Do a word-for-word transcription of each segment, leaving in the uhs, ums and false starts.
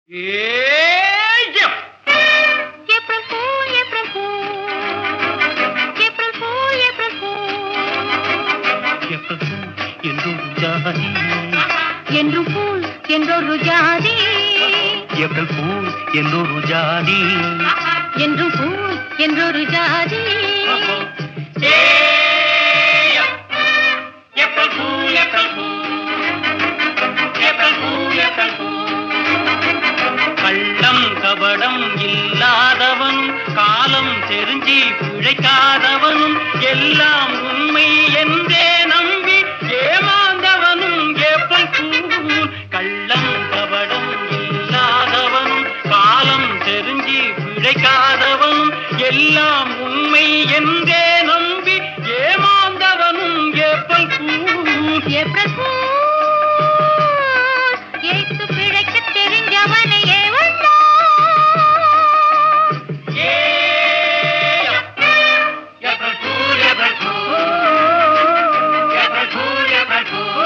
April fool April fool April fool April fool April fool என்றொரு ஜாதி என்று fool என்றொரு ஜாதி ஏப்ரல் ஃபூல் என்றொரு ஜாதி என்று ஃபூல் என்றொரு ஜாதி April fool April fool April fool April fool கள்ளம் கபடம் இல்லாதவன் காலம் தெரிஞ்சி பிழைக்காதவனும் எல்லாம் உண்மை என்றே நம்பி ஏமாந்தவனும் ஏப்ரல் ஃபூல் கள்ளம் கபடம் இல்லாதவனும் காலம் தெரிஞ்சி பிழைக்காதவனும் எல்லாம் உண்மை என்றே நம்பி ஏமாந்தவனும் ஏப்ரல் ஃபூல் ஏப்ரல் ஃபூல் ஏத்து பிழைக்க தெரிஞ்சவனை ஏவந்தா April fool April fool April fool April fool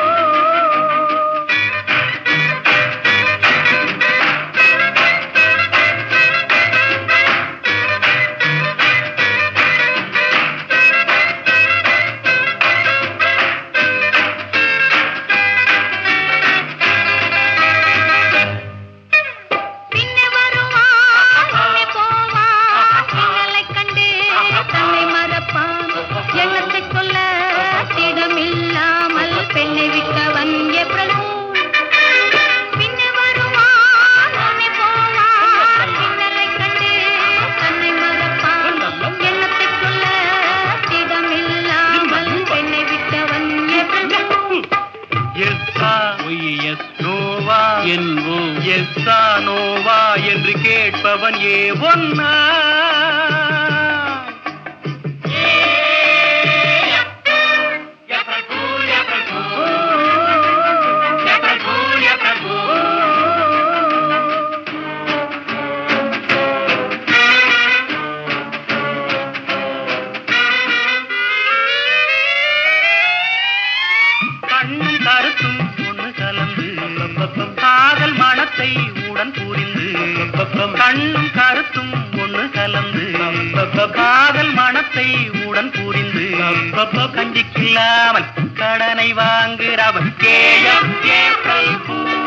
பின்னே வருவான் முன்னே போவான் பின்னலைக் கண்டு தன்னை மறப்பான் எண்ணத்தை சொல்ல திடமில்லாமல் பெண்ணை விட்டவன் ஏப்ரல் ஃபூல் பின்னே வருவான் முன்னே போவான் பின்னலைக் கண்டு தன்னை மறப்பான் எண்ணத்தை சொல்ல திடமில்லாமல் பெண்ணை விட்டவன் ஏப்ரல் ஃபூல் எஸ்ஸா ஒய் எஸ் நோவா என்போம் எஸ்ஸா நோவா என்று கேட்பவன் ஏ ஒன்னா கண்ணும் கருத்தும் ஒன்று கலந்து காதல் மனத்தை உடன் புரிந்து கண்ணும் கருத்தும் ஒன்று கலந்து காதல் மனத்தை உடன் புரிந்து கஞ்சிக்கில்லாமல் கடனை வாங்குறவன் கேயம் ஏப்ரல் ஃபூல்